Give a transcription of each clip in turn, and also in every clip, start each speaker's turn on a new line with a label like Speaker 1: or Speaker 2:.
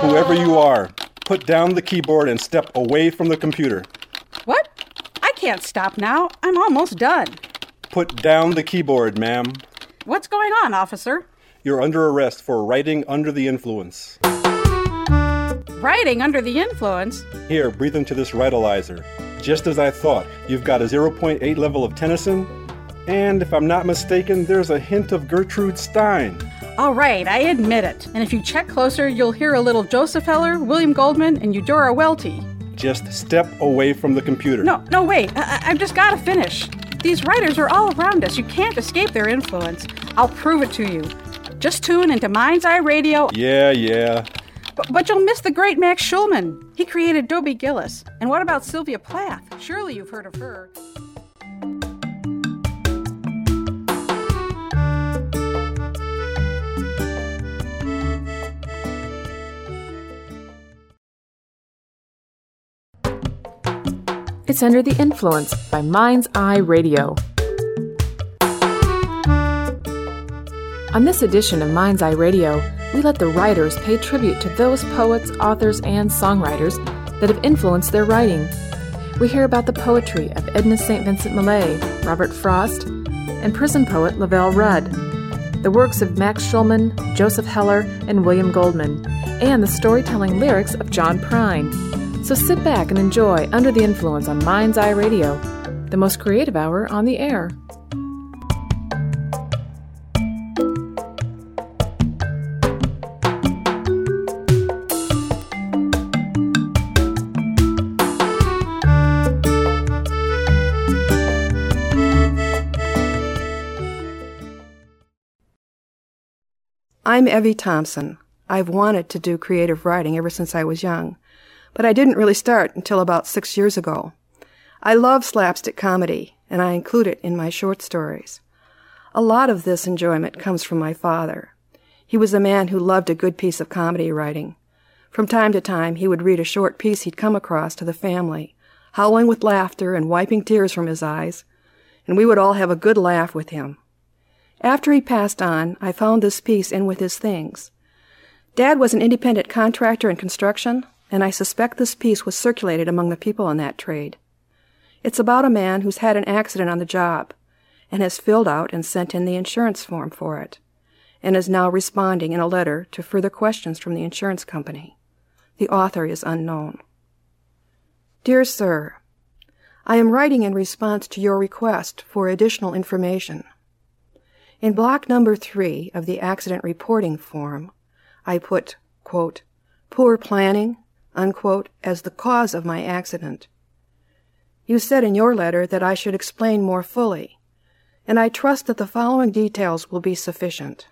Speaker 1: Whoever you are, put down the keyboard and step away from the computer.
Speaker 2: What? I can't stop now. I'm almost done.
Speaker 1: Put down the keyboard, ma'am.
Speaker 2: What's going on, officer?
Speaker 1: You're under arrest for writing under the influence.
Speaker 2: Writing under the influence?
Speaker 1: Here, breathe into this Vitalizer. Just as I thought, you've got a 0.8 level of Tennyson, and if I'm not mistaken, there's a hint of Gertrude Stein.
Speaker 2: All right, I admit it. And if you check closer, you'll hear a little Joseph Heller, William Goldman, and Eudora Welty.
Speaker 1: Just step away from the computer.
Speaker 2: No, wait. I've just got to finish. These writers are all around us. You can't escape their influence. I'll prove it to you. Just tune into Mind's Eye Radio.
Speaker 1: Yeah.
Speaker 2: But you'll miss the great Max Schulman. He created Dobie Gillis. And what about Sylvia Plath? Surely you've heard of her.
Speaker 3: It's Under the Influence by Mind's Eye Radio. On this edition of Mind's Eye Radio, we let the writers pay tribute to those poets, authors, and songwriters that have influenced their writing. We hear about the poetry of Edna St. Vincent Millay, Robert Frost, and prison poet Lavelle Rudd, the works of Max Schulman, Joseph Heller, and William Goldman, and the storytelling lyrics of John Prine. So sit back and enjoy Under the Influence on Mind's Eye Radio, the most creative hour on the air.
Speaker 4: I'm Evie Thompson. I've wanted to do creative writing ever since I was young, but I didn't really start until about 6 years ago. I love slapstick comedy, and I include it in my short stories. A lot of this enjoyment comes from my father. He was a man who loved a good piece of comedy writing. From time to time, he would read a short piece he'd come across to the family, howling with laughter and wiping tears from his eyes, and we would all have a good laugh with him. After he passed on, I found this piece in with his things. Dad was an independent contractor in construction, and I suspect this piece was circulated among the people in that trade. It's about a man who's had an accident on the job and has filled out and sent in the insurance form for it, and is now responding in a letter to further questions from the insurance company. The author is unknown. Dear Sir, I am writing in response to your request for additional information. In block number 3 of the accident reporting form, I put, quote, poor planning, unquote, as the cause of my accident. You said in your letter that I should explain more fully, and I trust that the following details will be sufficient.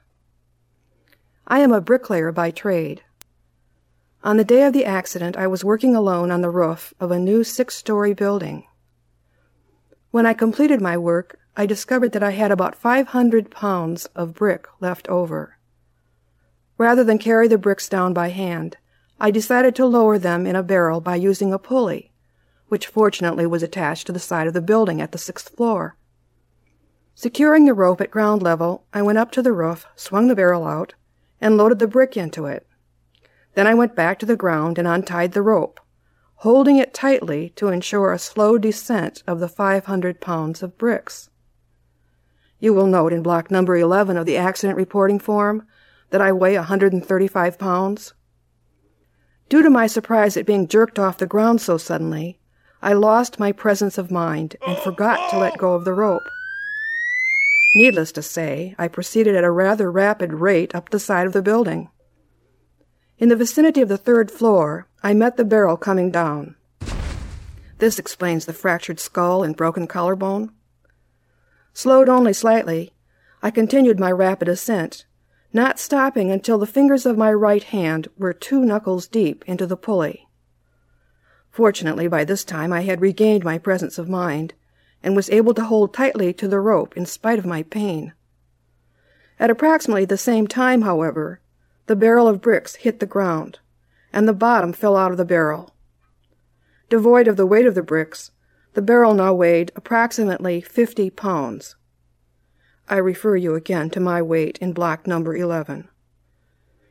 Speaker 4: I am a bricklayer by trade. On the day of the accident, I was working alone on the roof of a new 6-story building. When I completed my work, I discovered that I had about 500 pounds of brick left over. Rather than carry the bricks down by hand, I decided to lower them in a barrel by using a pulley, which fortunately was attached to the side of the building at the 6th floor. Securing the rope at ground level, I went up to the roof, swung the barrel out, and loaded the brick into it. Then I went back to the ground and untied the rope, holding it tightly to ensure a slow descent of the 500 pounds of bricks. You will note in block number 11 of the accident reporting form that I weigh 135 pounds. Due to my surprise at being jerked off the ground so suddenly, I lost my presence of mind and forgot to let go of the rope. Needless to say, I proceeded at a rather rapid rate up the side of the building. In the vicinity of the 3rd floor, I met the barrel coming down. This explains the fractured skull and broken collarbone. Slowed only slightly, I continued my rapid ascent, not stopping until the fingers of my right hand were 2 knuckles deep into the pulley. Fortunately, by this time I had regained my presence of mind and was able to hold tightly to the rope in spite of my pain. At approximately the same time, however, the barrel of bricks hit the ground, and the bottom fell out of the barrel. Devoid of the weight of the bricks, the barrel now weighed approximately 50 pounds. I refer you again to my weight in block number 11.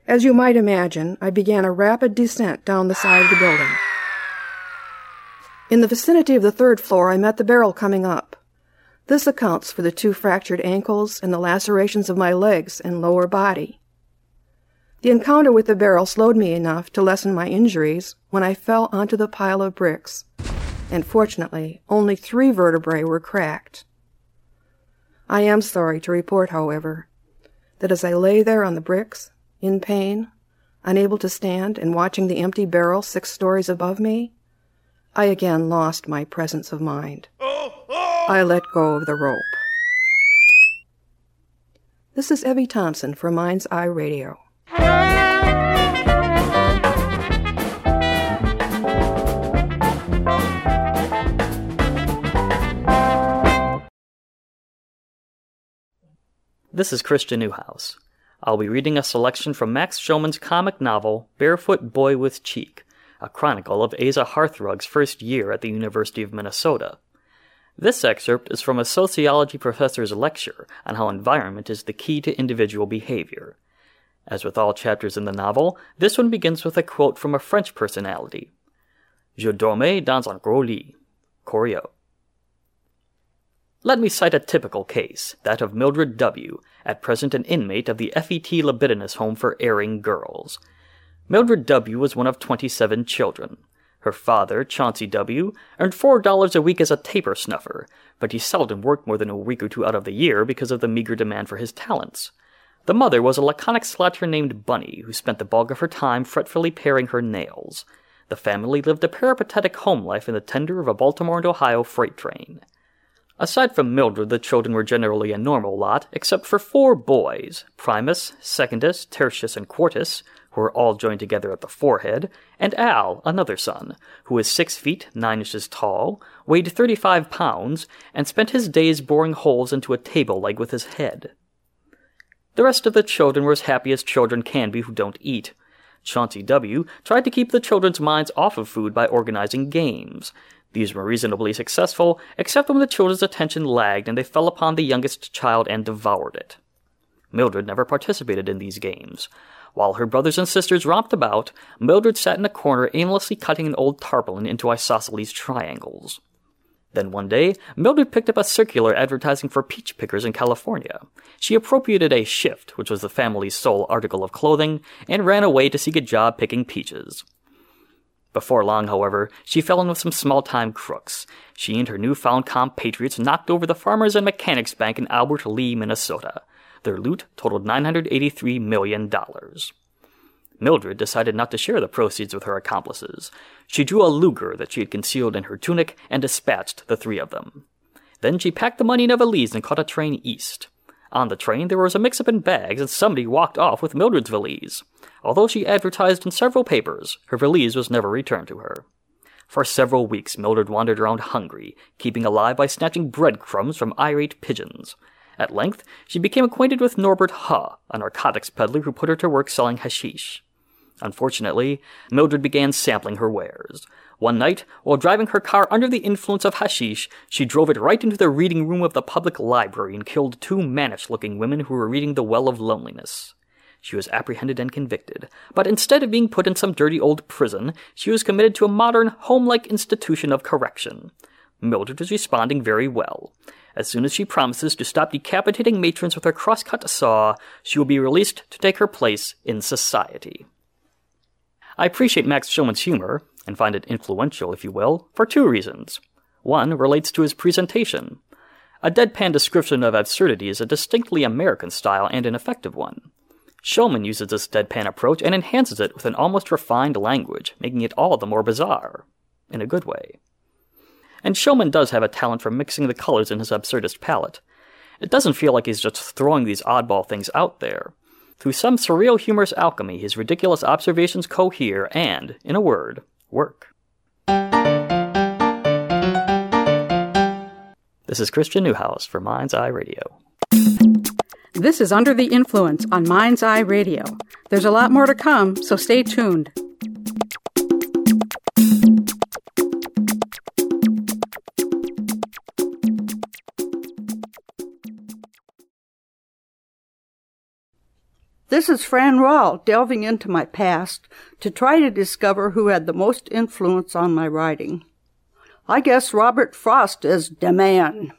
Speaker 4: As you might imagine, I began a rapid descent down the side of the building. In the vicinity of the 3rd floor, I met the barrel coming up. This accounts for the 2 fractured ankles and the lacerations of my legs and lower body. The encounter with the barrel slowed me enough to lessen my injuries when I fell onto the pile of bricks, and fortunately, only 3 vertebrae were cracked. I am sorry to report, however, that as I lay there on the bricks, in pain, unable to stand and watching the empty barrel 6 stories above me, I again lost my presence of mind. I let go of the rope. This is Evie Thompson for Mind's Eye Radio.
Speaker 5: This is Christian Newhouse. I'll be reading a selection from Max Schulman's comic novel, Barefoot Boy with Cheek, a chronicle of Asa Hearthrug's first year at the University of Minnesota. This excerpt is from a sociology professor's lecture on how environment is the key to individual behavior. As with all chapters in the novel, this one begins with a quote from a French personality. Je dormais dans un gros lit. Corio. Let me cite a typical case, that of Mildred W., at present an inmate of the FET Libidinous Home for Erring Girls. Mildred W. was one of 27 children. Her father, Chauncey W., earned $4 a week as a taper snuffer, but he seldom worked more than a week or 2 out of the year because of the meager demand for his talents. The mother was a laconic slattern named Bunny, who spent the bulk of her time fretfully paring her nails. The family lived a peripatetic home life in the tender of a Baltimore and Ohio freight train. Aside from Mildred, the children were generally a normal lot, except for 4 boys, Primus, Secundus, Tertius, and Quartus, who were all joined together at the forehead, and Al, another son, who was 6 feet 9 inches tall, weighed 35 pounds, and spent his days boring holes into a table leg with his head. The rest of the children were as happy as children can be who don't eat. Chauncey W. tried to keep the children's minds off of food by organizing games. These were reasonably successful, except when the children's attention lagged and they fell upon the youngest child and devoured it. Mildred never participated in these games. While her brothers and sisters romped about, Mildred sat in a corner aimlessly cutting an old tarpaulin into isosceles triangles. Then one day, Mildred picked up a circular advertising for peach pickers in California. She appropriated a shift, which was the family's sole article of clothing, and ran away to seek a job picking peaches. Before long, however, she fell in with some small-time crooks. She and her newfound compatriots knocked over the Farmers and Mechanics Bank in Albert Lea, Minnesota. Their loot totaled $983 million. Mildred decided not to share the proceeds with her accomplices. She drew a Luger that she had concealed in her tunic and dispatched the 3 of them. Then she packed the money in a valise and caught a train east. On the train, there was a mix-up in bags, and somebody walked off with Mildred's valise. Although she advertised in several papers, her valise was never returned to her. For several weeks, Mildred wandered around hungry, keeping alive by snatching breadcrumbs from irate pigeons. At length, she became acquainted with Norbert Huh, a narcotics peddler who put her to work selling hashish. Unfortunately, Mildred began sampling her wares. One night, while driving her car under the influence of hashish, she drove it right into the reading room of the public library and killed 2 mannish-looking women who were reading The Well of Loneliness. She was apprehended and convicted, but instead of being put in some dirty old prison, she was committed to a modern, home-like institution of correction. Mildred is responding very well. As soon as she promises to stop decapitating matrons with her cross-cut saw, she will be released to take her place in society. I appreciate Max Schulman's humor, and find it influential, if you will, for 2 reasons. One relates to his presentation. A deadpan description of absurdity is a distinctly American style and an effective one. Schulman uses this deadpan approach and enhances it with an almost refined language, making it all the more bizarre, in a good way. And Schulman does have a talent for mixing the colors in his absurdist palette. It doesn't feel like he's just throwing these oddball things out there. Through some surreal humorous alchemy, his ridiculous observations cohere and, in a word, work. This is Christian Newhouse for Mind's Eye Radio.
Speaker 2: This is Under the Influence on Mind's Eye Radio. There's a lot more to come, so stay tuned.
Speaker 6: This This is Fran Rahl, delving into my past to try to discover who had the most influence on my writing. I guess Robert Frost is the man.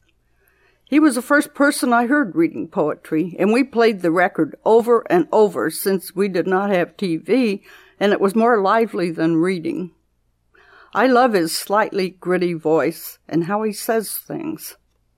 Speaker 6: He was the first person I heard reading poetry, and we played the record over and over since we did not have TV, and it was more lively than reading. I love his slightly gritty voice and how he says things.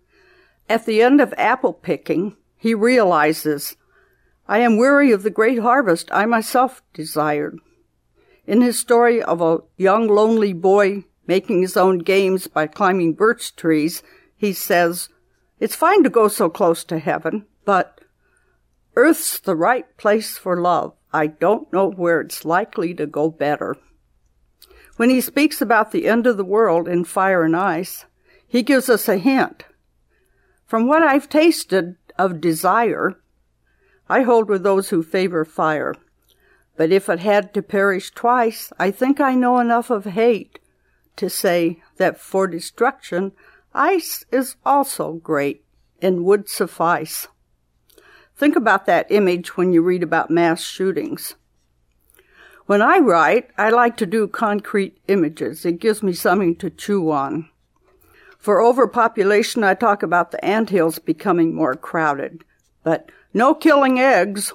Speaker 6: At the end of apple picking, he realizes, I am weary of the great harvest I myself desired. In his story of a young lonely boy making his own games by climbing birch trees, he says, it's fine to go so close to heaven, but earth's the right place for love. I don't know where it's likely to go better. When he speaks about the end of the world in Fire and Ice, he gives us a hint. From what I've tasted of desire, I hold with those who favor fire. But if it had to perish twice, I think I know enough of hate to say that for destruction, ice is also great and would suffice. Think about that image when you read about mass shootings. When I write, I like to do concrete images. It gives me something to chew on. For overpopulation, I talk about the anthills becoming more crowded. But no killing eggs.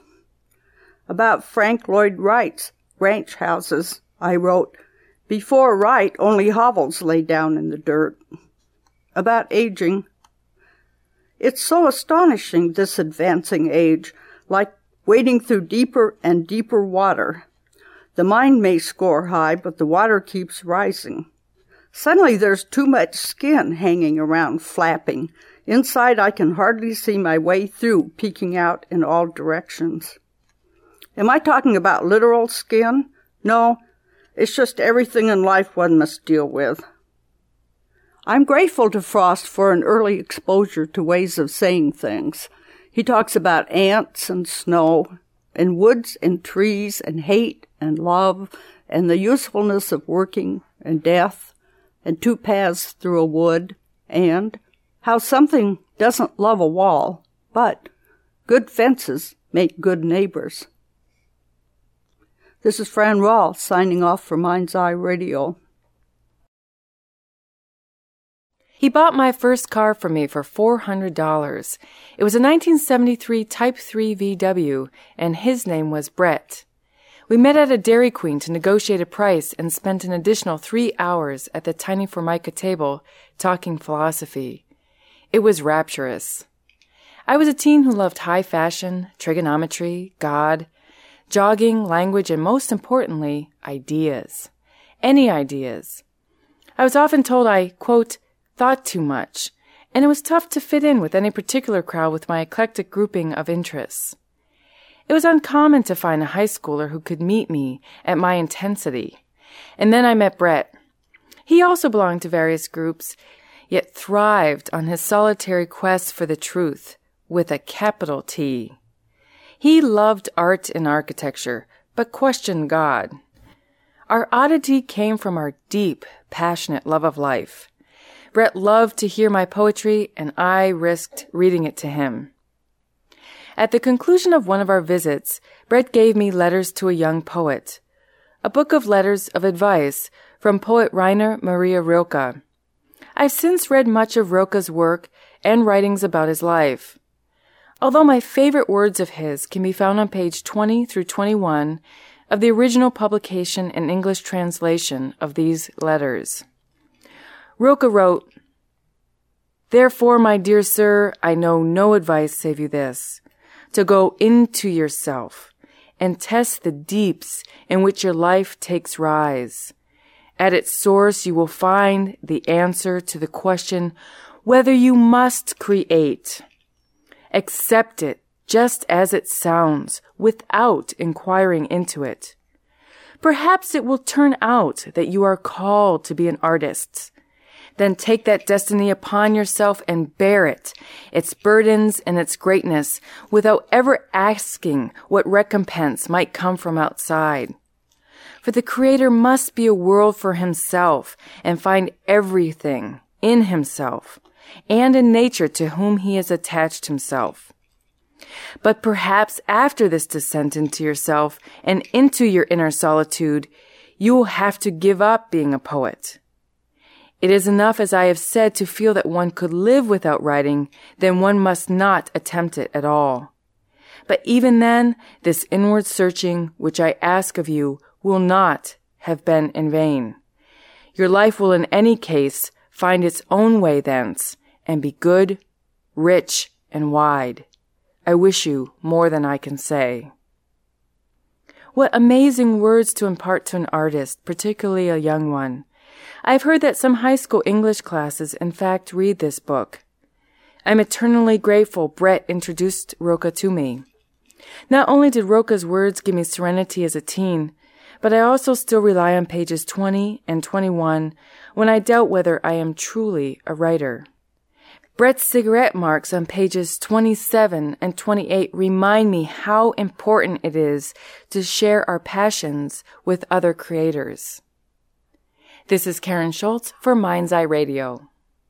Speaker 6: About Frank Lloyd Wright's ranch houses, I wrote, before Wright, only hovels lay down in the dirt. About aging, it's so astonishing, this advancing age, like wading through deeper and deeper water. The mind may score high, but the water keeps rising. Suddenly there's too much skin hanging around, flapping. Inside I can hardly see my way through, peeking out in all directions. Am I talking about literal skin? No, it's just everything in life one must deal with. I'm grateful to Frost for an early exposure to ways of saying things. He talks about ants and snow, and woods and trees, and hate and love, and the usefulness of working, and death, and two paths through a wood, and how something doesn't love a wall, but good fences make good neighbors. This is Fran Rahl signing off for Mind's Eye Radio.
Speaker 3: He bought my first car for me for $400. It was a 1973 Type 3 VW, and his name was Brett. We met at a Dairy Queen to negotiate a price and spent an additional 3 hours at the tiny Formica table talking philosophy. It was rapturous. I was a teen who loved high fashion, trigonometry, God, jogging, language, and most importantly, ideas. Any ideas. I was often told I, quote, thought too much, and it was tough to fit in with any particular crowd with my eclectic grouping of interests. It was uncommon to find a high schooler who could meet me at my intensity. And then I met Brett. He also belonged to various groups, yet thrived on his solitary quest for the truth, with a capital T. He loved art and architecture, but questioned God. Our oddity came from our deep, passionate love of life. Brett loved to hear my poetry, and I risked reading it to him. At the conclusion of one of our visits, Brett gave me Letters to a Young Poet, a book of letters of advice from poet Rainer Maria Rilke. I've since read much of Rilke's work and writings about his life. Although my favorite words of his can be found on page 20 through 21 of the original publication and English translation of these letters. Rilke wrote, "Therefore, my dear sir, I know no advice save you this, to go into yourself and test the deeps in which your life takes rise. At its source you will find the answer to the question whether you must create. Accept it just as it sounds, without inquiring into it. Perhaps it will turn out that you are called to be an artist. Then take that destiny upon yourself and bear it, its burdens and its greatness, without ever asking what recompense might come from outside. For the Creator must be a world for himself and find everything in himself and in nature to whom he has attached himself. But perhaps after this descent into yourself and into your inner solitude, you will have to give up being a poet. It is enough, as I have said, to feel that one could live without writing, then one must not attempt it at all. But even then, this inward searching which I ask of you will not have been in vain. Your life will in any case find its own way thence, and be good, rich, and wide. I wish you more than I can say. What amazing words to impart to an artist, particularly a young one. I've heard that some high school English classes, in fact, read this book. I'm eternally grateful Brett introduced Rocha to me. Not only did Rocha's words give me serenity as a teen, but I also still rely on pages 20 and 21 when I doubt whether I am truly a writer. Brett's cigarette marks on pages 27 and 28 remind me how important it is to share our passions with other creators. This is Karen Schultz for Mind's Eye Radio.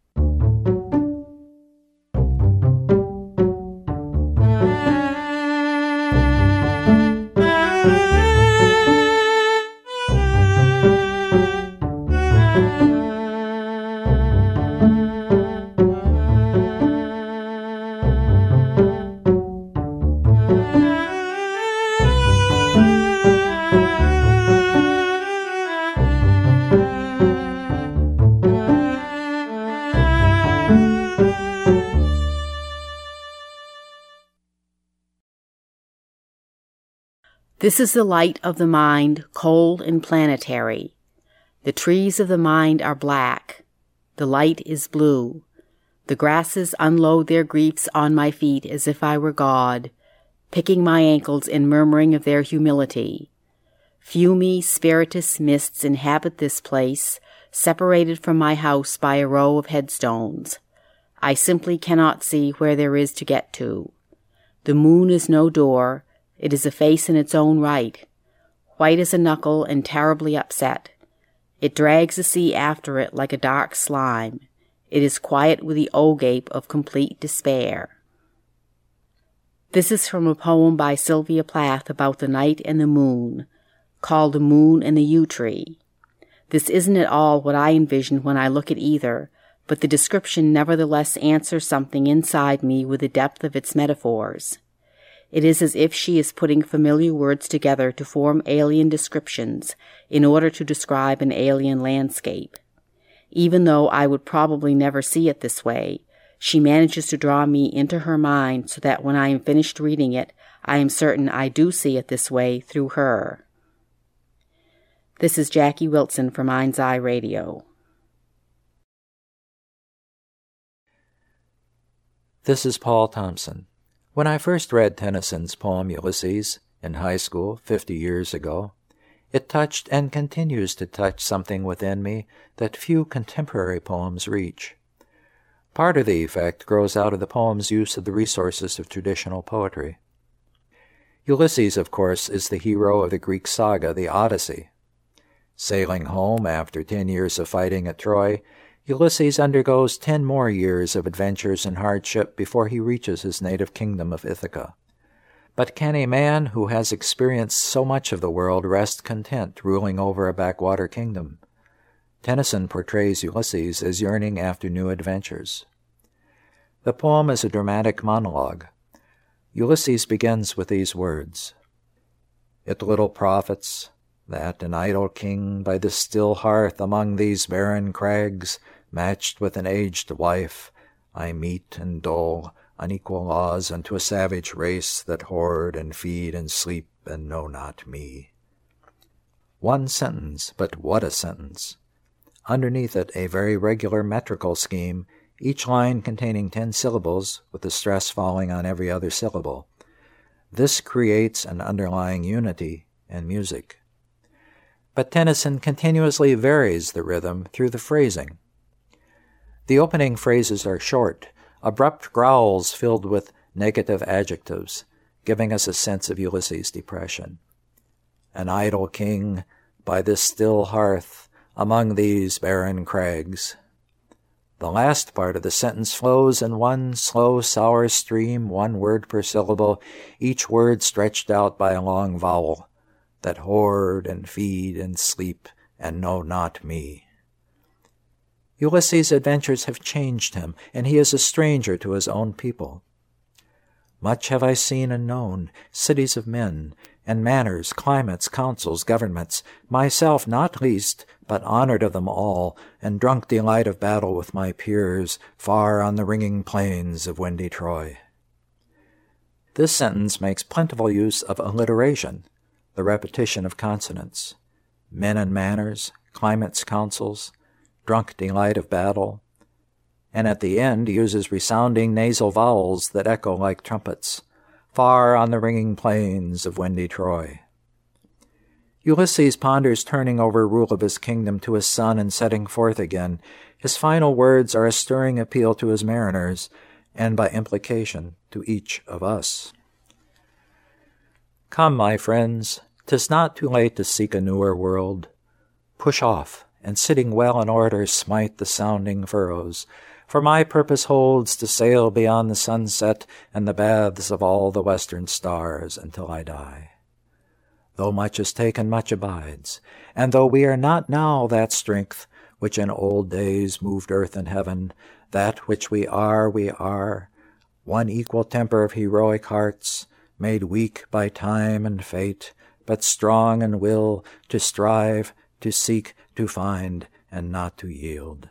Speaker 7: This is the light of the mind, cold and planetary. The trees of the mind are black. The light is blue. The grasses unload their griefs on my feet as if I were God, picking my ankles and murmuring of their humility. Fumy, spiritus mists inhabit this place, separated from my house by a row of headstones. I simply cannot see where there is to get to. The moon is no door. It is a face in its own right, white as a knuckle and terribly upset. It drags the sea after it like a dark slime. It is quiet with the o-gape of complete despair. This is from a poem by Sylvia Plath about the night and the moon, called The Moon and the Yew Tree. This isn't at all what I envision when I look at either, but the description nevertheless answers something inside me with the depth of its metaphors. It is as if she is putting familiar words together to form alien descriptions in order to describe an alien landscape. Even though I would probably never see it this way, she manages to draw me into her mind so that when I am finished reading it, I am certain I do see it this way through her. This is Jackie Wilson for Mind's Eye Radio.
Speaker 8: This is Paul Thompson. When I first read Tennyson's poem Ulysses in high school 50 years ago, it touched and continues to touch something within me that few contemporary poems reach. Part of the effect grows out of the poem's use of the resources of traditional poetry. Ulysses, of course, is the hero of the Greek saga, the Odyssey. Sailing home after 10 years of fighting at Troy, Ulysses undergoes 10 more years of adventures and hardship before he reaches his native kingdom of Ithaca. But can a man who has experienced so much of the world rest content ruling over a backwater kingdom? Tennyson portrays Ulysses as yearning after new adventures. The poem is a dramatic monologue. Ulysses begins with these words: "It little profits that an idle king by this still hearth among these barren crags, matched with an aged wife, I mete and dole unequal laws unto a savage race that hoard and feed and sleep and know not me." One sentence, but what a sentence! Underneath it a very regular metrical scheme, each line containing 10 syllables with the stress falling on every other syllable. This creates an underlying unity and music. But Tennyson continuously varies the rhythm through the phrasing. The opening phrases are short, abrupt growls filled with negative adjectives, giving us a sense of Ulysses' depression. An idle king by this still hearth among these barren crags. The last part of the sentence flows in one slow, sour stream, one word per syllable, each word stretched out by a long vowel, that hoard and feed and sleep and know not me. Ulysses' adventures have changed him, and he is a stranger to his own people. Much have I seen and known, cities of men, and manners, climates, councils, governments, myself not least, but honored of them all, and drunk delight of battle with my peers, far on the ringing plains of windy Troy. This sentence makes plentiful use of alliteration, the repetition of consonants. Men and manners, climates, councils, drunk delight of battle, and at the end uses resounding nasal vowels that echo like trumpets, far on the ringing plains of windy Troy. Ulysses ponders turning over rule of his kingdom to his son and setting forth again. His final words are a stirring appeal to his mariners, and by implication to each of us. Come, my friends, 'tis not too late to seek a newer world. Push off, and sitting well in order smite the sounding furrows, for my purpose holds to sail beyond the sunset and the baths of all the western stars until I die. Though much is taken, much abides, and though we are not now that strength which in old days moved earth and heaven, that which we are, one equal temper of heroic hearts, made weak by time and fate, but strong in will to strive, to seek, to find, and not to yield.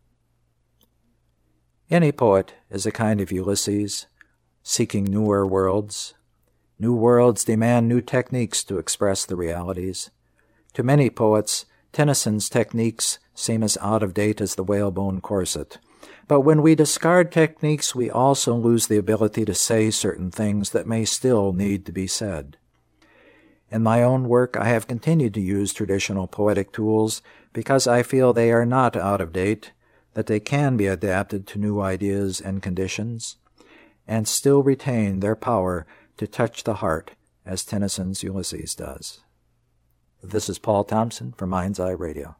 Speaker 8: Any poet is a kind of Ulysses, seeking newer worlds. New worlds demand new techniques to express the realities. To many poets, Tennyson's techniques seem as out of date as the whalebone corset. But when we discard techniques, we also lose the ability to say certain things that may still need to be said. In my own work, I have continued to use traditional poetic tools because I feel they are not out of date, that they can be adapted to new ideas and conditions, and still retain their power to touch the heart as Tennyson's Ulysses does. This is Paul Thompson for Mind's Eye Radio.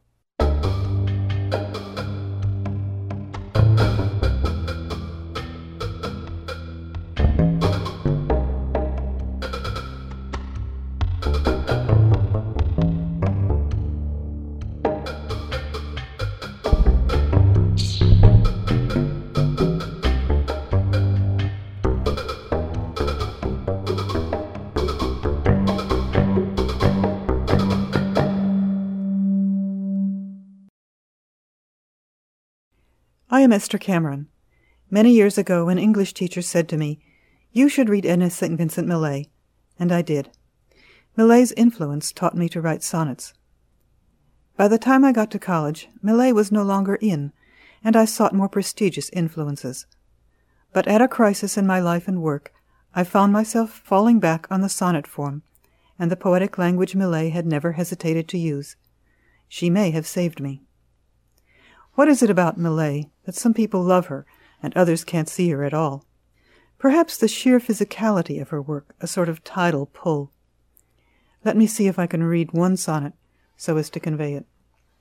Speaker 9: I am Esther Cameron. Many years ago, an English teacher said to me, "You should read Edna St. Vincent Millay," and I did. Millay's influence taught me to write sonnets. By the time I got to college, Millay was no longer in, and I sought more prestigious influences. But at a crisis in my life and work, I found myself falling back on the sonnet form, and the poetic language Millay had never hesitated to use. She may have saved me. What is it about Millay that some people love her and others can't see her at all? Perhaps the sheer physicality of her work, a sort of tidal pull. Let me see if I can read one sonnet so as to convey it.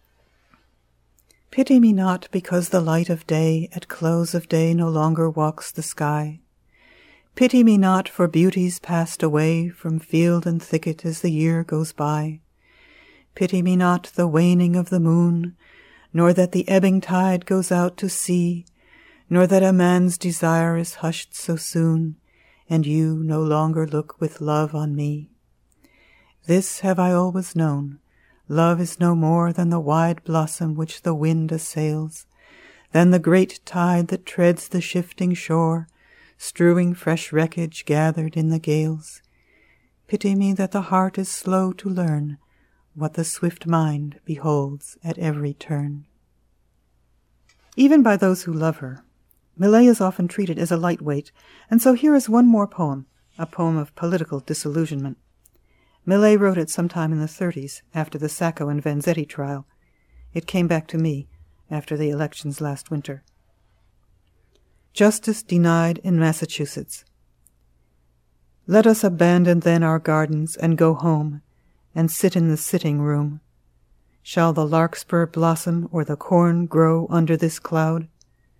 Speaker 9: Pity me not because the light of day at close of day no longer walks the sky. Pity me not for beauties passed away from field and thicket as the year goes by. Pity me not the waning of the moon, nor that the ebbing tide goes out to sea, nor that a man's desire is hushed so soon, and you no longer look with love on me. This have I always known, love is no more than the wide blossom which the wind assails, than the great tide that treads the shifting shore, strewing fresh wreckage gathered in the gales. Pity me that the heart is slow to learn what the swift mind beholds at every turn. Even by those who love her, Millay is often treated as a lightweight, and so here is one more poem, a poem of political disillusionment. Millay wrote it sometime in the 30s, after the Sacco and Vanzetti trial. It came back to me after the elections last winter. Justice denied in Massachusetts. Let us abandon then our gardens and go home, and sit in the sitting room. Shall the larkspur blossom or the corn grow under this cloud?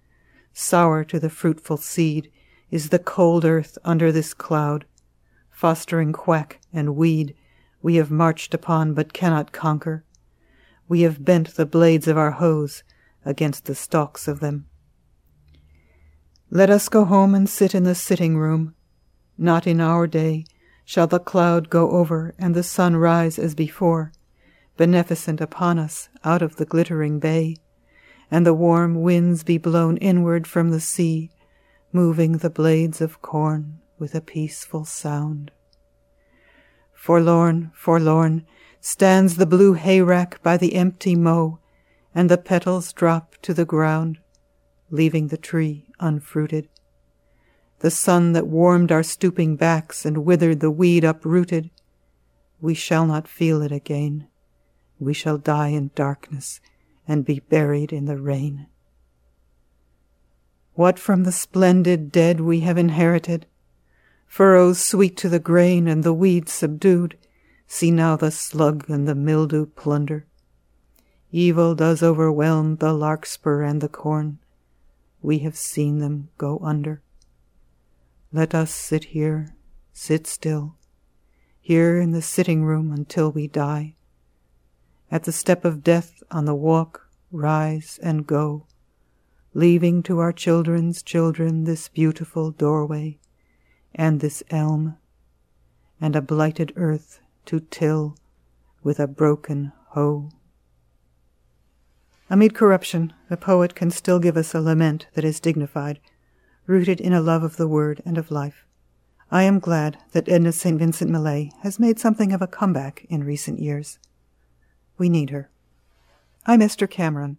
Speaker 9: Sour to the fruitful seed is the cold earth under this cloud. Fostering quack and weed we have marched upon but cannot conquer. We have bent the blades of our hoes against the stalks of them. Let us go home and sit in the sitting room. Not in our day shall the cloud go over and the sun rise as before, beneficent upon us out of the glittering bay, and the warm winds be blown inward from the sea, moving the blades of corn with a peaceful sound. Forlorn, forlorn, stands the blue hayrack by the empty mow, and the petals drop to the ground, leaving the tree unfruited. The sun that warmed our stooping backs and withered the weed uprooted, we shall not feel it again. We shall die in darkness and be buried in the rain. What from the splendid dead we have inherited? Furrows sweet to the grain and the weeds subdued, see now the slug and the mildew plunder. Evil does overwhelm the larkspur and the corn. We have seen them go under. Let us sit here, sit still, here in the sitting room until we die. At the step of death on the walk, rise and go, leaving to our children's children this beautiful doorway, and this elm, and a blighted earth to till with a broken hoe. Amid corruption, the poet can still give us a lament that is dignified, rooted in a love of the word and of life. I am glad that Edna St. Vincent Millay has made something of a comeback in recent years. We need her. I'm Esther Cameron.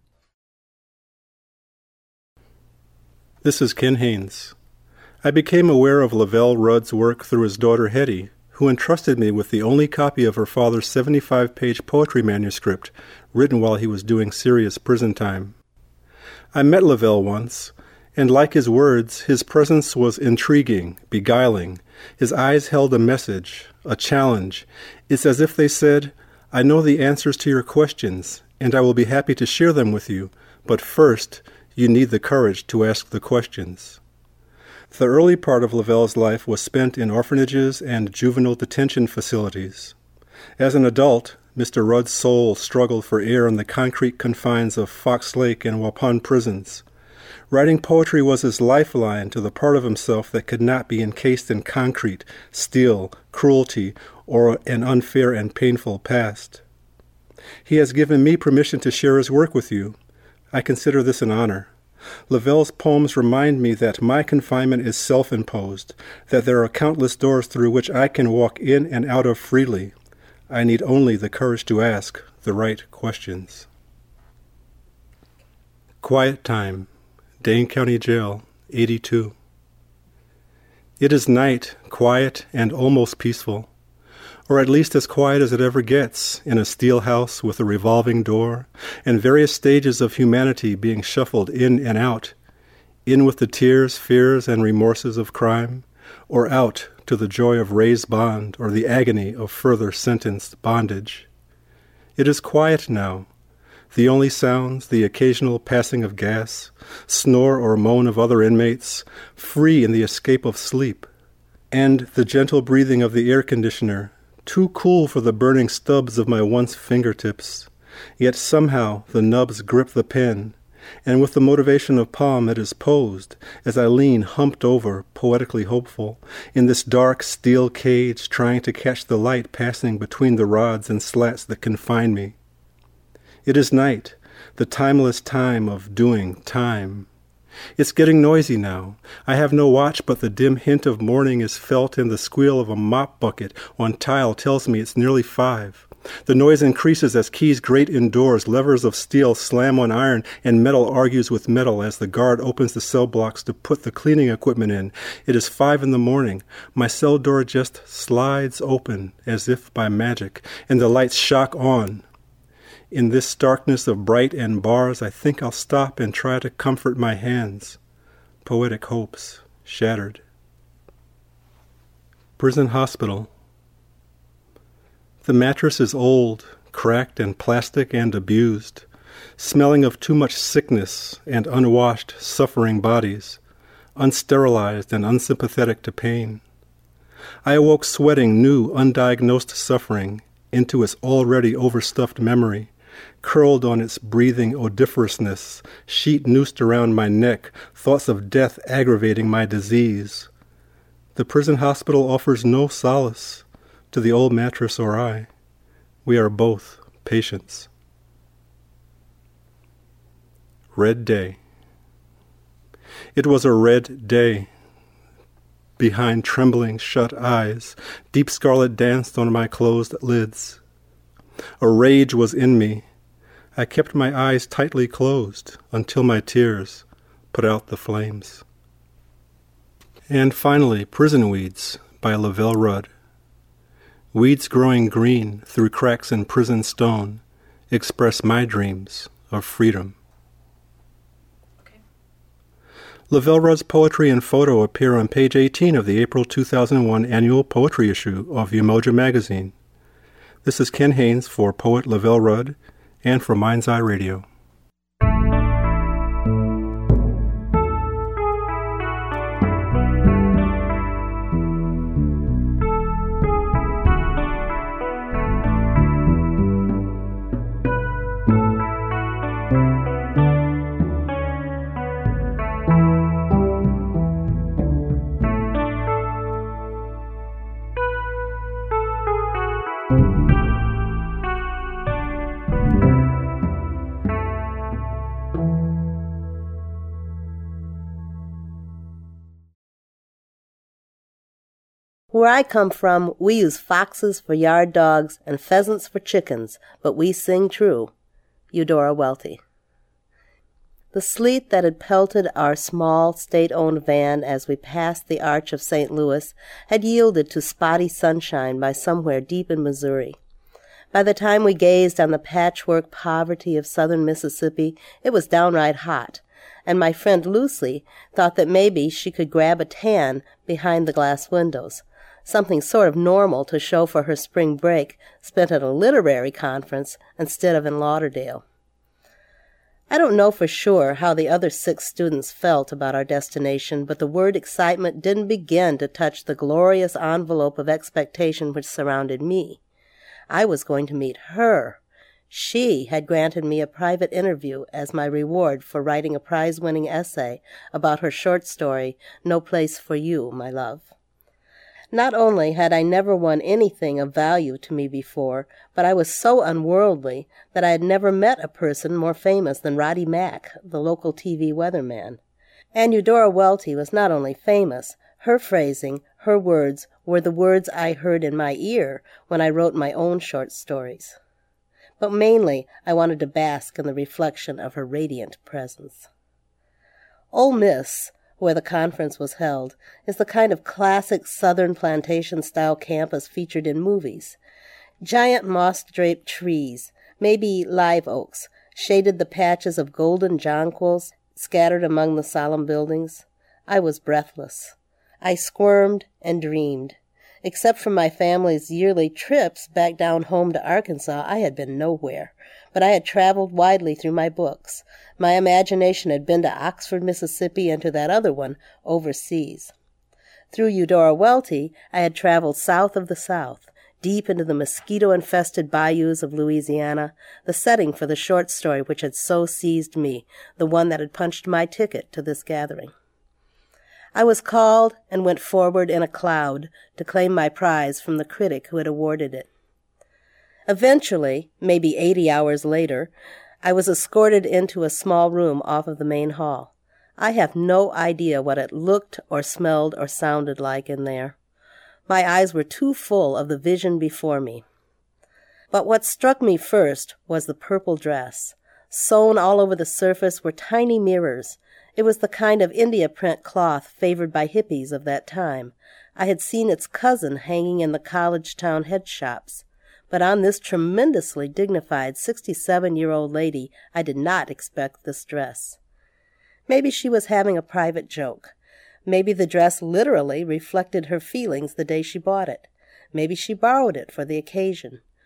Speaker 1: This is Ken Haynes. I became aware of Lavelle Rudd's work through his daughter Hetty, who entrusted me with the only copy of her father's 75-page poetry manuscript, written while he was doing serious prison time. I met Lavelle once, and like his words, his presence was intriguing, beguiling. His eyes held a message, a challenge. It's as if they said, I know the answers to your questions, and I will be happy to share them with you, but first, you need the courage to ask the questions. The early part of Lavelle's life was spent in orphanages and juvenile detention facilities. As an adult, Mr. Rudd's soul struggled for air in the concrete confines of Fox Lake and Waupun prisons. Writing poetry was his lifeline to the part of himself that could not be encased in concrete, steel, cruelty, or an unfair and painful past. He has given me permission to share his work with you. I consider this an honor. Lavelle's poems remind me that my confinement is self-imposed, that there are countless doors through which I can walk in and out of freely. I need only the courage to ask the right questions. Quiet Time, Dane County Jail, 82. It is night, quiet and almost peaceful, or at least as quiet as it ever gets, in a steel house with a revolving door, and various stages of humanity being shuffled in and out, in with the tears, fears, and remorses of crime, or out to the joy of raised bond or the agony of further sentenced bondage. It is quiet now. The only sounds, the occasional passing of gas, snore or moan of other inmates, free in the escape of sleep, and the gentle breathing of the air conditioner, too cool for the burning stubs of my once fingertips. Yet somehow the nubs grip the pen, and with the motivation of palm it is posed, as I lean humped over, poetically hopeful, in this dark steel cage trying to catch the light passing between the rods and slats that confine me. It is night, the timeless time of doing time. It's getting noisy now. I have no watch, but the dim hint of morning is felt, and the squeal of a mop bucket on tile tells me it's nearly 5. The noise increases as keys grate indoors, levers of steel slam on iron, and metal argues with metal as the guard opens the cell blocks to put the cleaning equipment in. It is 5 in the morning. My cell door just slides open as if by magic, and the lights shock on. In this darkness of bright and bars, I think I'll stop and try to comfort my hands. Poetic hopes shattered. Prison hospital. The mattress is old, cracked and plastic and abused. smelling of too much sickness and unwashed, suffering bodies, unsterilized and unsympathetic to pain. I awoke sweating new, undiagnosed suffering into its already overstuffed memory, curled on its breathing odoriferousness, sheet noosed around my neck, thoughts of death aggravating my disease. The prison hospital offers no solace to the old mattress or I. We are both patients. Red day. It was a red day. Behind trembling, shut eyes, deep scarlet danced on my closed lids. A rage was in me. I kept my eyes tightly closed until my tears put out the flames. And finally, Prison Weeds by Lavelle Rudd. Weeds growing green through cracks in prison stone express my dreams of freedom. Lavelle Rudd's poetry and photo appear on page 18 of the April 2001 annual poetry issue of Umoja magazine. This is Ken Haynes for poet Lavelle Rudd and for Mind's Eye Radio.
Speaker 10: Where I come from, we use foxes for yard dogs and pheasants for chickens, but we sing true. Eudora Welty. The sleet that had pelted our small, state-owned van as we passed the Arch of St. Louis had yielded to spotty sunshine by somewhere deep in Missouri. By the time we gazed on the patchwork poverty of southern Mississippi, it was downright hot, and my friend Lucy thought that maybe she could grab a tan behind the glass windows, something sort of normal to show for her spring break spent at a literary conference instead of in Lauderdale. I don't know for sure how the other 6 students felt about our destination, but the word excitement didn't begin to touch the glorious envelope of expectation which surrounded me. I was going to meet her. She had granted me a private interview as my reward for writing a prize-winning essay about her short story, No Place for You, My Love. Not only had I never won anything of value to me before, but I was so unworldly that I had never met a person more famous than Roddy Mack, the local TV weatherman. And Eudora Welty was not only famous, her phrasing, her words, were the words I heard in my ear when I wrote my own short stories. But mainly I wanted to bask in the reflection of her radiant presence. Ole Miss, where the conference was held, is the kind of classic Southern plantation-style campus featured in movies. Giant moss-draped trees, maybe live oaks, shaded the patches of golden jonquils scattered among the solemn buildings. I was breathless. I squirmed and dreamed. Except for my family's yearly trips back down home to Arkansas, I had been nowhere. But I had traveled widely through my books. My imagination had been to Oxford, Mississippi, and to that other one, overseas. Through Eudora Welty, I had traveled south of the South, deep into the mosquito-infested bayous of Louisiana, the setting for the short story which had so seized me, the one that had punched my ticket to this gathering. I was called and went forward in a cloud to claim my prize from the critic who had awarded it. Eventually, maybe 80 hours later, I was escorted into a small room off of the main hall. I have no idea what it looked or smelled or sounded like in there. My eyes were too full of the vision before me. But what struck me first was the purple dress. Sewn all over the surface were tiny mirrors. It was the kind of India print cloth favored by hippies of that time. I had seen its cousin hanging in the college town head shops. But on this tremendously dignified 67-year-old lady, I did not expect this dress. Maybe she was having a private joke. Maybe the dress literally reflected her feelings the day she bought it. Maybe she borrowed it for the occasion.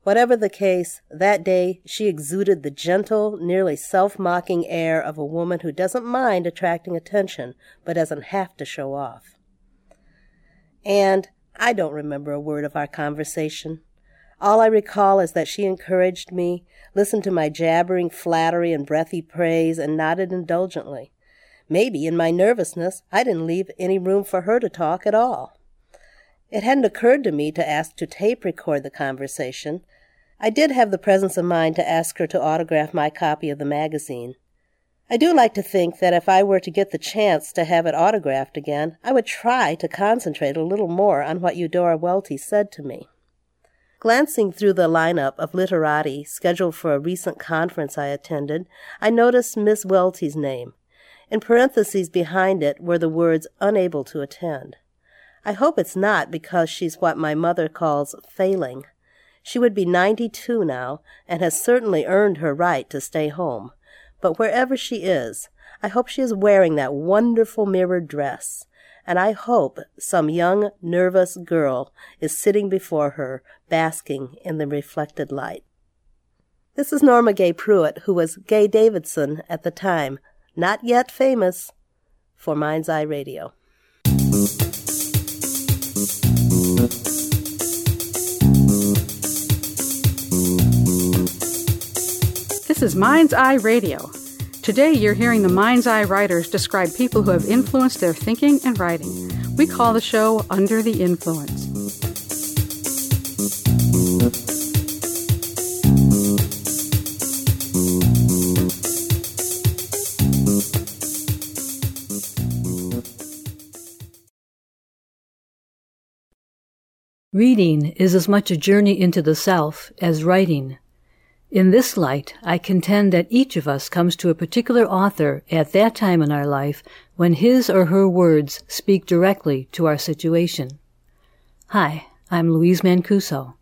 Speaker 10: Whatever the case, that day she exuded the gentle, nearly self-mocking air of a woman who doesn't mind attracting attention, but doesn't have to show off. And I don't remember a word of our conversation. All I recall is that she encouraged me, listened to my jabbering flattery and breathy praise, and nodded indulgently. Maybe, in my nervousness, I didn't leave any room for her to talk at all. It hadn't occurred to me to ask to tape record the conversation. I did have the presence of mind to ask her to autograph my copy of the magazine. I do like to think that if I were to get the chance to have it autographed again, I would try to concentrate a little more on what Eudora Welty said to me. Glancing through the lineup of literati scheduled for a recent conference I attended, I noticed Miss Welty's name. In parentheses behind it were the words "unable to attend." I hope it's not because she's what my mother calls failing. She would be 92 now, and has certainly earned her right to stay home. But wherever she is, I hope she is wearing that wonderful mirrored dress, and I hope some young, nervous girl is sitting before her, basking in the reflected light. This is Norma Gay Pruitt, who was Gay Davidson at the time, not yet famous, for Mind's Eye Radio.
Speaker 2: This is Mind's Eye Radio. Today you're hearing the Mind's Eye writers describe people who have influenced their thinking and writing. We call the show Under the Influence.
Speaker 11: Reading is as much a journey into the self as writing. In this light, I contend that each of us comes to a particular author at that time in our life when his or her words speak directly to our situation. Hi, I'm Louise Mancuso.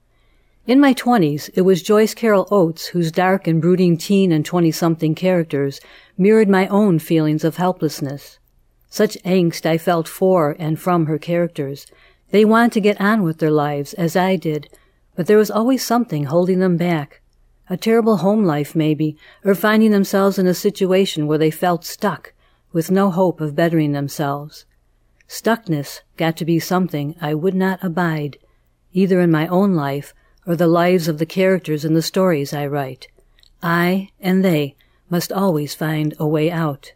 Speaker 11: In my 20s, it was Joyce Carol Oates whose dark and brooding teen and 20-something characters mirrored my own feelings of helplessness. Such angst I felt for and from her characters. They wanted to get on with their lives, as I did, but there was always something holding them back. A terrible home life, maybe, or finding themselves in a situation where they felt stuck, with no hope of bettering themselves. Stuckness got to be something I would not abide, either in my own life or the lives of the characters in the stories I write. I and they must always find a way out.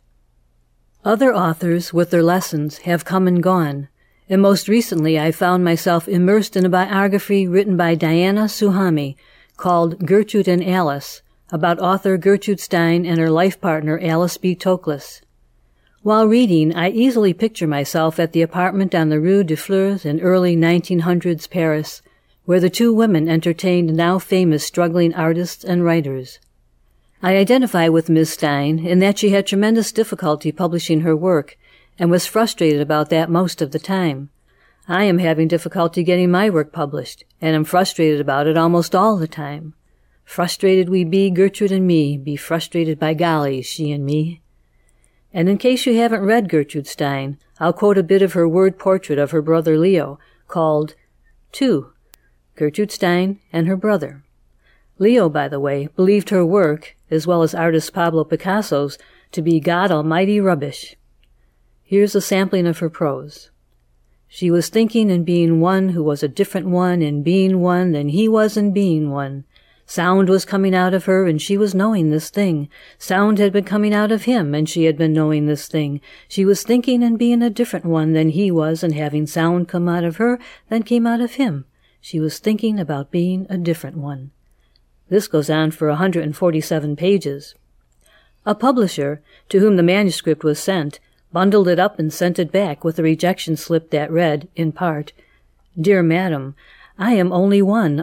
Speaker 11: Other authors, with their lessons, have come and gone, and most recently I found myself immersed in a biography written by Diana Suhami, called Gertrude and Alice, about author Gertrude Stein and her life partner Alice B. Toklas. While reading, I easily picture myself at the apartment on the Rue de Fleurs in early 1900s Paris, where the two women entertained now famous struggling artists and writers. I identify with Ms. Stein in that she had tremendous difficulty publishing her work and was frustrated about that most of the time. I am having difficulty getting my work published, and am frustrated about it almost all the time. Frustrated we be, Gertrude and me, be frustrated by golly, she and me. And in case you haven't read Gertrude Stein, I'll quote a bit of her word portrait of her brother Leo, called 2, Gertrude Stein and her brother. Leo, by the way, believed her work, as well as artist Pablo Picasso's, to be God almighty rubbish. Here's a sampling of her prose. She was thinking and being one who was a different one in being one than he was in being one. Sound was coming out of her, and she was knowing this thing. Sound had been coming out of him, and she had been knowing this thing. She was thinking and being a different one than he was, and having sound come out of her than came out of him. She was thinking about being a different one. This goes on for 147 pages. A publisher, to whom the manuscript was sent, bundled it up and sent it back with a rejection slip that read, in part, Dear Madam, I am only one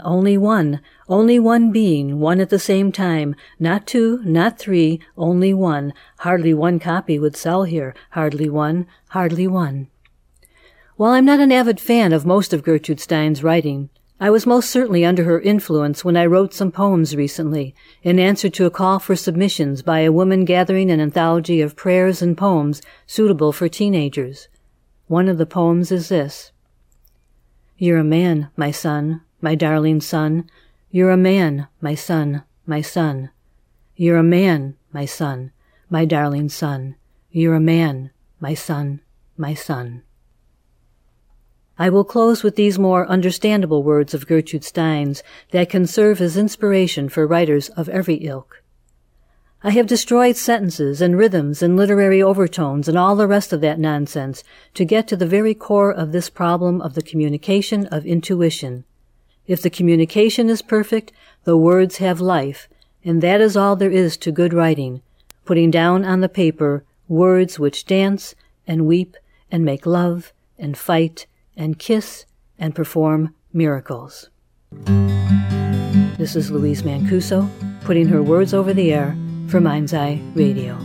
Speaker 11: being, one at the same time, not 2, not 3, only one. Hardly one copy would sell here, hardly one. While I'm not an avid fan of most of Gertrude Stein's writing, I was most certainly under her influence when I wrote some poems recently, in answer to a call for submissions by a woman gathering an anthology of prayers and poems suitable for teenagers. One of the poems is this. You're a man, my son, my darling son. You're a man, my son, my son. You're a man, my son, my darling son. You're a man, my son, my son. I will close with these more understandable words of Gertrude Stein's that can serve as inspiration for writers of every ilk. I have destroyed sentences and rhythms and literary overtones and all the rest of that nonsense to get to the very core of this problem of the communication of intuition. If the communication is perfect, the words have life, and that is all there is to good writing, putting down on the paper words which dance and weep and make love and fight and kiss and perform miracles. This is Louise Mancuso, putting her words over the air for Mind's Eye Radio.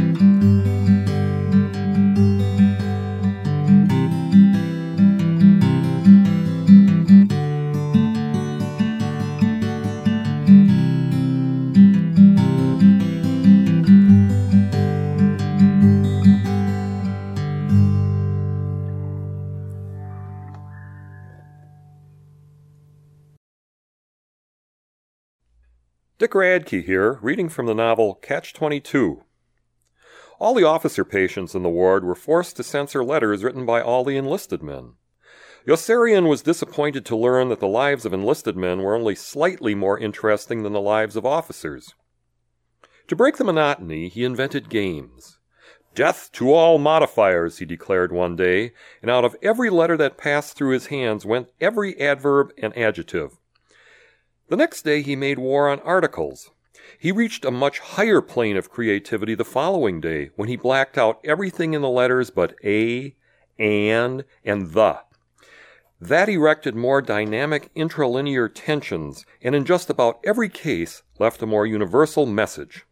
Speaker 12: Dick Radke here, reading from the novel Catch-22. All the officer patients in the ward were forced to censor letters written by all the enlisted men. Yossarian was disappointed to learn that the lives of enlisted men were only slightly more interesting than the lives of officers. To break the monotony, he invented games. "Death to all modifiers," he declared one day, and out of every letter that passed through his hands went every adverb and adjective. The next day he made war on articles. He reached a much higher plane of creativity the following day, when he blacked out everything in the letters but a, and the. That erected more dynamic intralinear tensions, and in just about every case left a more universal message.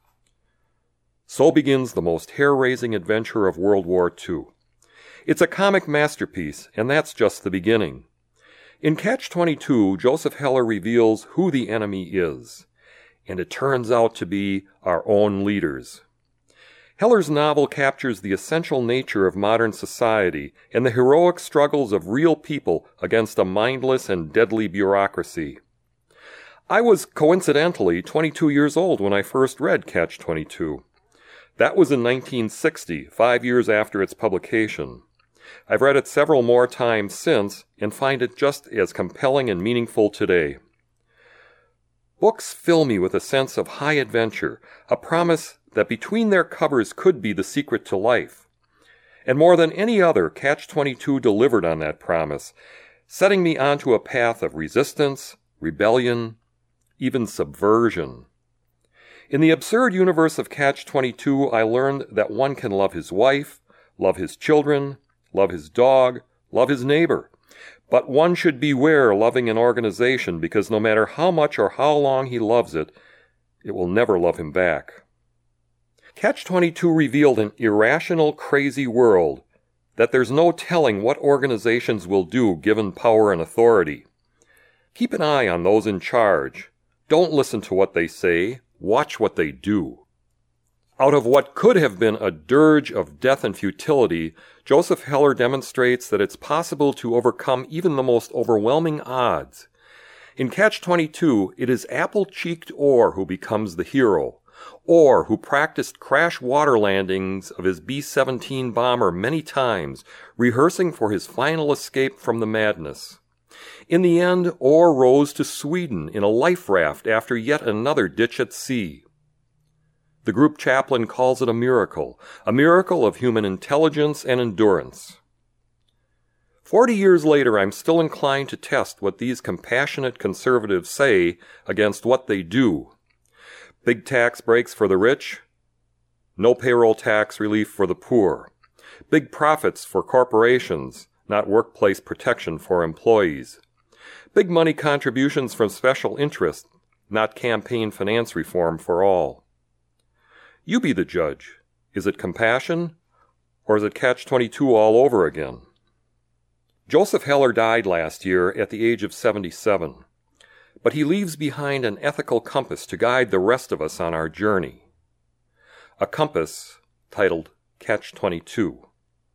Speaker 12: So begins the most hair-raising adventure of World War II. It's a comic masterpiece, and that's just the beginning. In Catch-22, Joseph Heller reveals who the enemy is, and it turns out to be our own leaders. Heller's novel captures the essential nature of modern society and the heroic struggles of real people against a mindless and deadly bureaucracy. I was, coincidentally, 22 years old when I first read Catch-22. That was in 1960, 5 years after its publication. I've read it several more times since and find it just as compelling and meaningful today. Books fill me with a sense of high adventure, a promise that between their covers could be the secret to life. And more than any other, Catch-22 delivered on that promise, setting me onto a path of resistance, rebellion, even subversion. In the absurd universe of Catch-22, I learned that one can love his wife, love his children, love his dog, love his neighbor. But one should beware loving an organization, because no matter how much or how long he loves it, it will never love him back. Catch-22 revealed an irrational, crazy world, that there's no telling what organizations will do given power and authority. Keep an eye on those in charge. Don't listen to what they say, watch what they do. Out of what could have been a dirge of death and futility, Joseph Heller demonstrates that it's possible to overcome even the most overwhelming odds. In Catch-22, it is apple-cheeked Orr who becomes the hero. Orr, who practiced crash water landings of his B-17 bomber many times, rehearsing for his final escape from the madness. In the end, Orr rose to Sweden in a life raft after yet another ditch at sea. The group chaplain calls it a miracle of human intelligence and endurance. 40 years later, I'm still inclined to test what these compassionate conservatives say against what they do. Big tax breaks for the rich, no payroll tax relief for the poor. Big profits for corporations, not workplace protection for employees. Big money contributions from special interests, not campaign finance reform for all. You be the judge. Is it compassion, or is it Catch-22 all over again? Joseph Heller died last year at the age of 77, but he leaves behind an ethical compass to guide the rest of us on our journey. A compass titled Catch-22.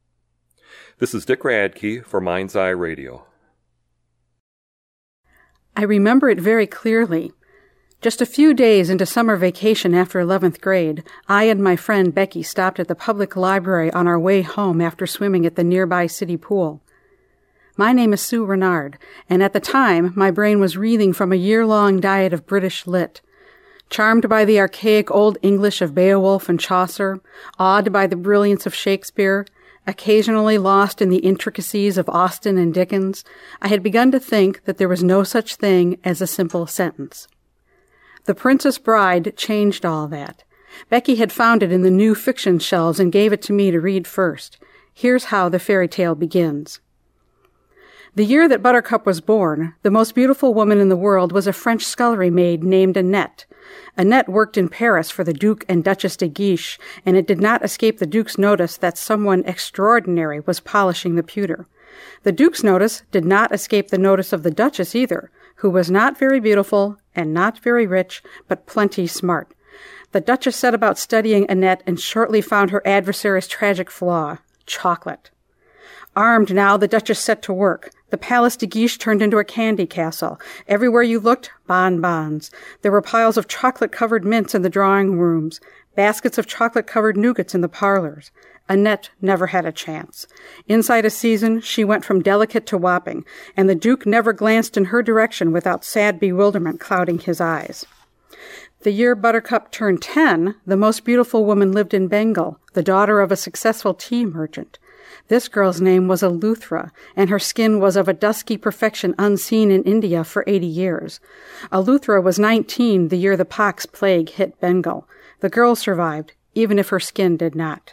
Speaker 12: This is Dick Radke for Mind's Eye Radio.
Speaker 2: I remember it very clearly. Just a few days into summer vacation after 11th grade, I and my friend Becky stopped at the public library on our way home after swimming at the nearby city pool. My name is Sue Renard, and at the time my brain was reeling from a year-long diet of British lit. Charmed by the archaic Old English of Beowulf and Chaucer, awed by the brilliance of Shakespeare, occasionally lost in the intricacies of Austen and Dickens, I had begun to think that there was no such thing as a simple sentence. The Princess Bride changed all that. Becky had found it in the new fiction shelves and gave it to me to read first. Here's how the fairy tale begins. The year that Buttercup was born, the most beautiful woman in the world was a French scullery maid named Annette. Annette worked in Paris for the Duke and Duchess de Guiche, and it did not escape the Duke's notice that someone extraordinary was polishing the pewter. The Duke's notice did not escape the notice of the Duchess either, who was not very beautiful and not very rich, but plenty smart. The Duchess set about studying Annette and shortly found her adversary's tragic flaw, chocolate. Armed now, the Duchess set to work. The Palace de Guiche turned into a candy castle. Everywhere you looked, bonbons. There were piles of chocolate-covered mints in the drawing rooms, baskets of chocolate-covered nougats in the parlors. Annette never had a chance. Inside a season, she went from delicate to whopping, and the Duke never glanced in her direction without sad bewilderment clouding his eyes. The year Buttercup turned 10, the most beautiful woman lived in Bengal, the daughter of a successful tea merchant. This girl's name was Eleuthera, and her skin was of a dusky perfection unseen in India for 80 years. Eleuthera was 19 the year the pox plague hit Bengal. The girl survived, even if her skin did not.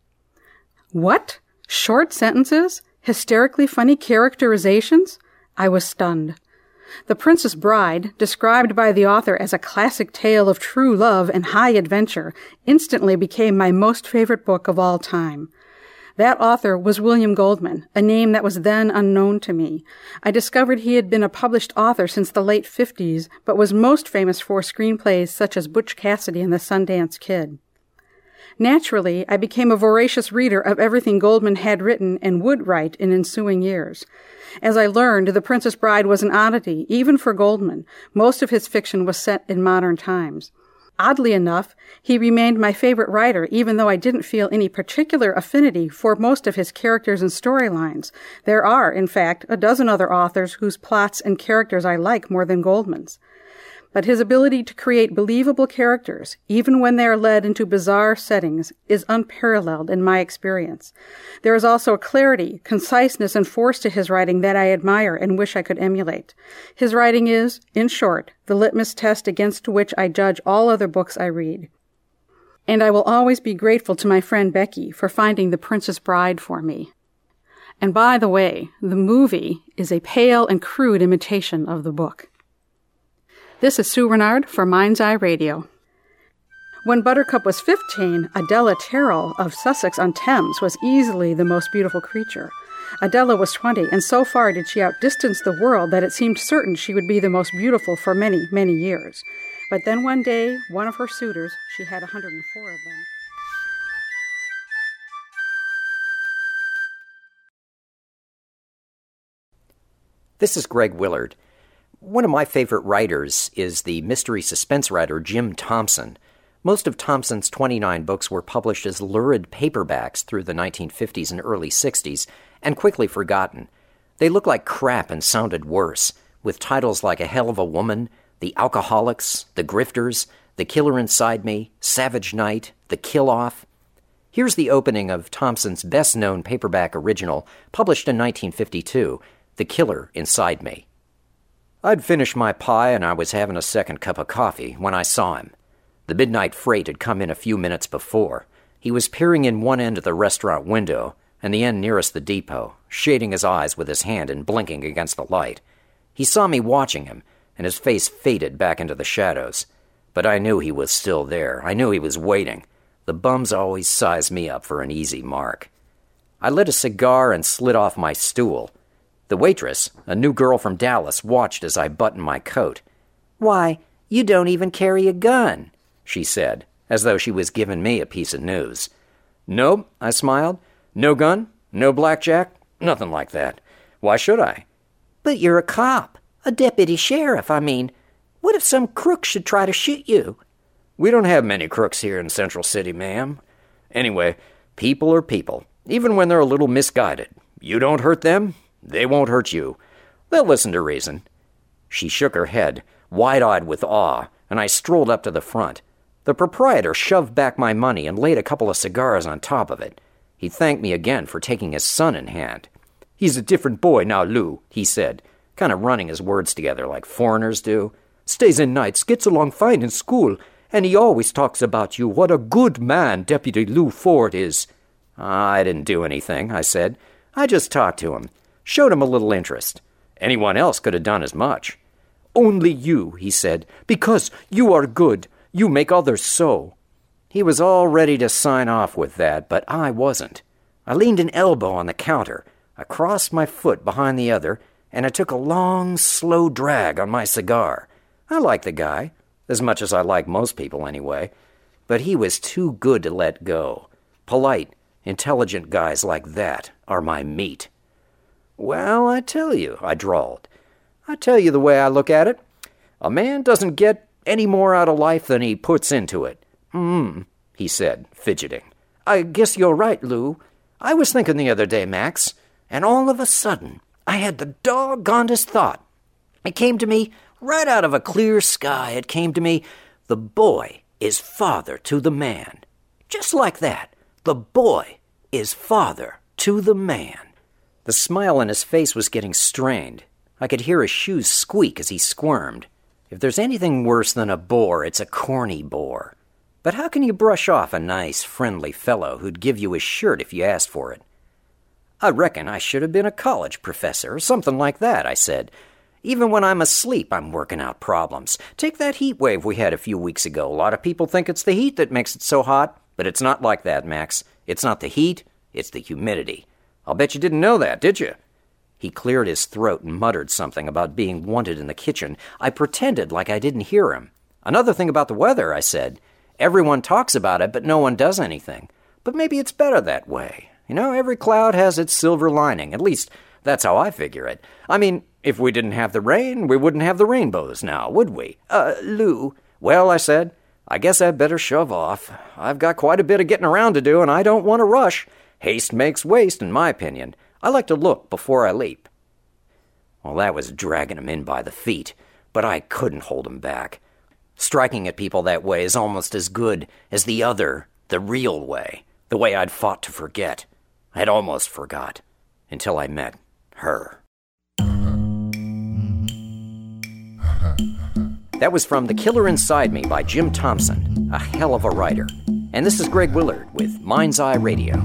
Speaker 2: What? Short sentences? Hysterically funny characterizations? I was stunned. The Princess Bride, described by the author as a classic tale of true love and high adventure, instantly became my most favorite book of all time. That author was William Goldman, a name that was then unknown to me. I discovered he had been a published author since the late 50s, but was most famous for screenplays such as Butch Cassidy and the Sundance Kid. Naturally, I became a voracious reader of everything Goldman had written and would write in ensuing years. As I learned, The Princess Bride was an oddity, even for Goldman. Most of his fiction was set in modern times. Oddly enough, he remained my favorite writer, even though I didn't feel any particular affinity for most of his characters and storylines. There are, in fact, a dozen other authors whose plots and characters I like more than Goldman's. But his ability to create believable characters, even when they are led into bizarre settings, is unparalleled in my experience. There is also a clarity, conciseness, and force to his writing that I admire and wish I could emulate. His writing is, in short, the litmus test against which I judge all other books I read. And I will always be grateful to my friend Becky for finding The Princess Bride for me. And by the way, the movie is a pale and crude imitation of the book. This is Sue Renard for Mind's Eye Radio. When Buttercup was 15, Adela Terrell of Sussex-on-Thames was easily the most beautiful creature. Adela was 20, and so far did she outdistance the world that it seemed certain she would be the most beautiful for many, many years. But then one day, one of her suitors, she had 104 of them.
Speaker 13: This is Greg Willard. One of my favorite writers is the mystery suspense writer Jim Thompson. Most of Thompson's 29 books were published as lurid paperbacks through the 1950s and early 60s, and quickly forgotten. They looked like crap and sounded worse, with titles like A Hell of a Woman, The Alcoholics, The Grifters, The Killer Inside Me, Savage Night, The Kill-Off. Here's the opening of Thompson's best-known paperback original, published in 1952, The Killer Inside Me. I'd finished my pie and I was having a second cup of coffee when I saw him. The midnight freight had come in a few minutes before. He was peering in one end of the restaurant window and the end nearest the depot, shading his eyes with his hand and blinking against the light. He saw me watching him, and his face faded back into the shadows. But I knew he was still there. I knew he was waiting. The bums always size me up for an easy mark. I lit a cigar and slid off my stool. The waitress, a new girl from Dallas, watched as I buttoned my coat. "Why, you don't even carry a gun," she said, as though she was giving me a piece of news. "Nope," I smiled. "No gun, no blackjack, nothing like that. Why should I?" "But you're a cop. A deputy sheriff, I mean. What if some crook should try to shoot you?
Speaker 14: We don't have many crooks here in Central City, ma'am. Anyway, people are people, even when they're a little misguided. You don't hurt them, they won't hurt you. They'll listen to reason.
Speaker 13: She shook her head, wide-eyed with awe, and I strolled up to the front. The proprietor shoved back my money and laid a couple of cigars on top of it. He thanked me again for taking his son in hand. "He's a different boy now, Lou," he said, kind of running his words together like foreigners do. "Stays in nights, gets along fine in school, and he always talks about you, what a good man Deputy Lou Ford is." "I didn't do anything," I said. "I just talked to him, showed him a little interest. Anyone else could have done as much." "Only you," he said, "because you are good. You make others so." He was all ready to sign off with that, but I wasn't. I leaned an elbow on the counter. I crossed my foot behind the other, and I took a long, slow drag on my cigar. I liked the guy, as much as I like most people anyway, but he was too good to let go. Polite, intelligent guys like that are my meat. "Well, I tell you," I drawled. "I tell you the way I look at it. A man doesn't get any more out of life than he puts into it." He said, fidgeting. "I guess you're right, Lou. I was thinking the other day, Max, and all of a sudden I had the doggonedest thought. It came to me right out of a clear sky. It came to me, the boy is father to the man. Just like that. The boy is father to the man." The smile on his face was getting strained. I could hear his shoes squeak as he squirmed. If there's anything worse than a bore, it's a corny bore. But how can you brush off a nice, friendly fellow who'd give you his shirt if you asked for it? "I reckon I should have been a college professor or something like that," I said. "Even when I'm asleep, I'm working out problems. Take that heat wave we had a few weeks ago. A lot of people think it's the heat that makes it so hot, but it's not like that, Max. It's not the heat, it's the humidity. I'll bet you didn't know that, did you?" He cleared his throat and muttered something about being wanted in the kitchen. I pretended like I didn't hear him. "Another thing about the weather," I said. "Everyone talks about it, but no one does anything. But maybe it's better that way. You know, every cloud has its silver lining. At least, that's how I figure it. I mean, if we didn't have the rain, we wouldn't have the rainbows now, would we?" Lou." "Well," I said, "I guess I'd better shove off. I've got quite a bit of getting around to do, and I don't want to rush. Haste makes waste, in my opinion. I like to look before I leap." Well, that was dragging him in by the feet, but I couldn't hold him back. Striking at people that way is almost as good as the other, the real way, the way I'd fought to forget. I'd almost forgot, until I met her. That was from The Killer Inside Me by Jim Thompson, a hell of a writer. And this is Greg Willard with Mind's Eye Radio.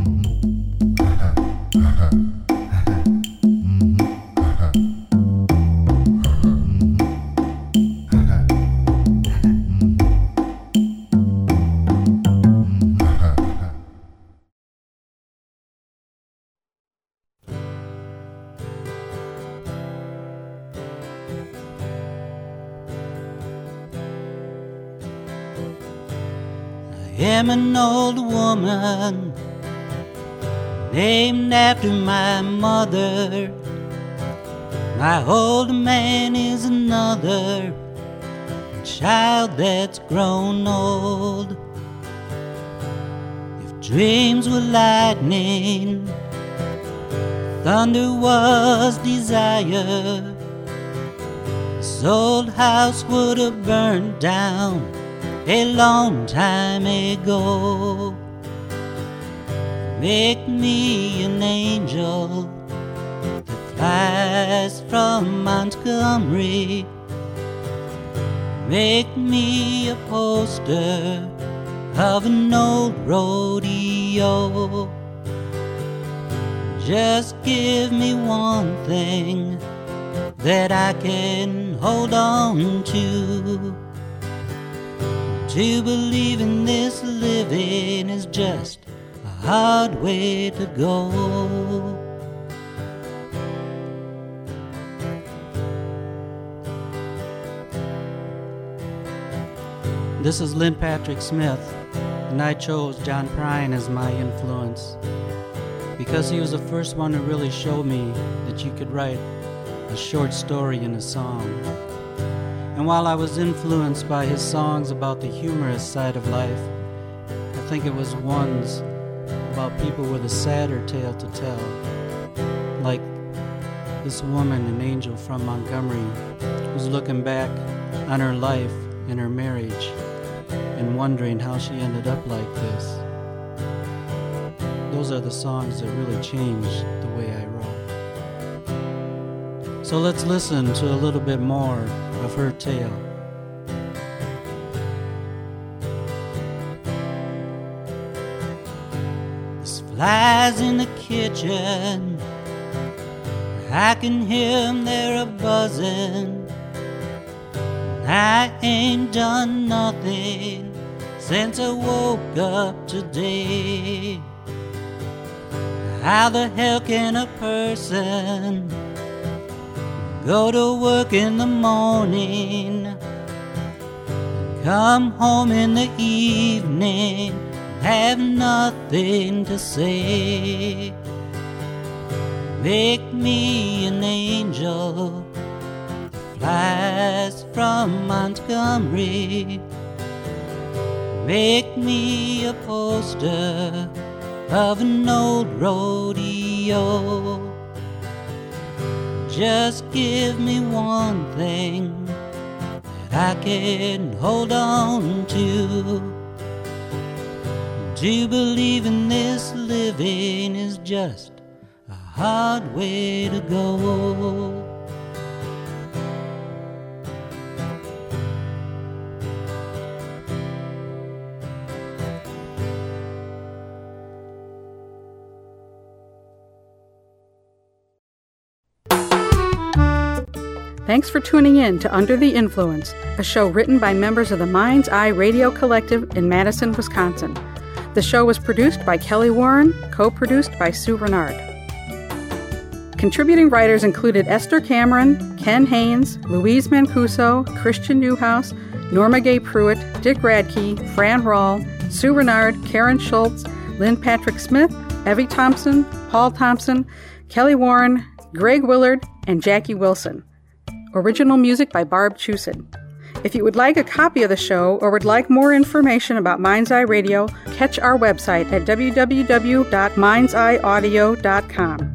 Speaker 15: I'm an old woman named after my mother. My old man is another child that's grown old. If dreams were lightning, thunder was desire, this old house would have burned down a long time ago. Make me an angel that flies from Montgomery. Make me a poster of an old rodeo. Just give me one thing that I can hold on to. To believe in this living is just a hard way to go. This is Lynn Patrick Smith, and I chose John Prine as my influence because he was the first one to really show me that you could write a short story in a song. And while I was influenced by his songs about the humorous side of life, I think it was ones about people with a sadder tale to tell. Like this woman, an angel from Montgomery, who's looking back on her life and her marriage and wondering how she ended up like this. Those are the songs that really changed the way I wrote. So let's listen to a little bit more of her tale. There's flies in the kitchen, I can hear them, they're a-buzzing. I ain't done nothing since I woke up today. How the hell can a person go to work in the morning, come home in the evening, have nothing to say? Make me an angel, flies from Montgomery. Make me a poster of an old rodeo. Just give me one thing that I can hold on to. To believe in this living is just a hard way to go.
Speaker 2: Thanks for tuning in to Under the Influence, a show written by members of the Mind's Eye Radio Collective in Madison, Wisconsin. The show was produced by Kelly Warren, co-produced by Sue Renard. Contributing writers included Esther Cameron, Ken Haynes, Louise Mancuso, Christian Newhouse, Norma Gay Pruitt, Dick Radke, Fran Rawl, Sue Renard, Karen Schultz, Lynn Patrick Smith, Evie Thompson, Paul Thompson, Kelly Warren, Greg Willard, and Jackie Wilson. Original music by Barb Chusid. If you would like a copy of the show or would like more information about Mind's Eye Radio, catch our website at www.mindseyeaudio.com.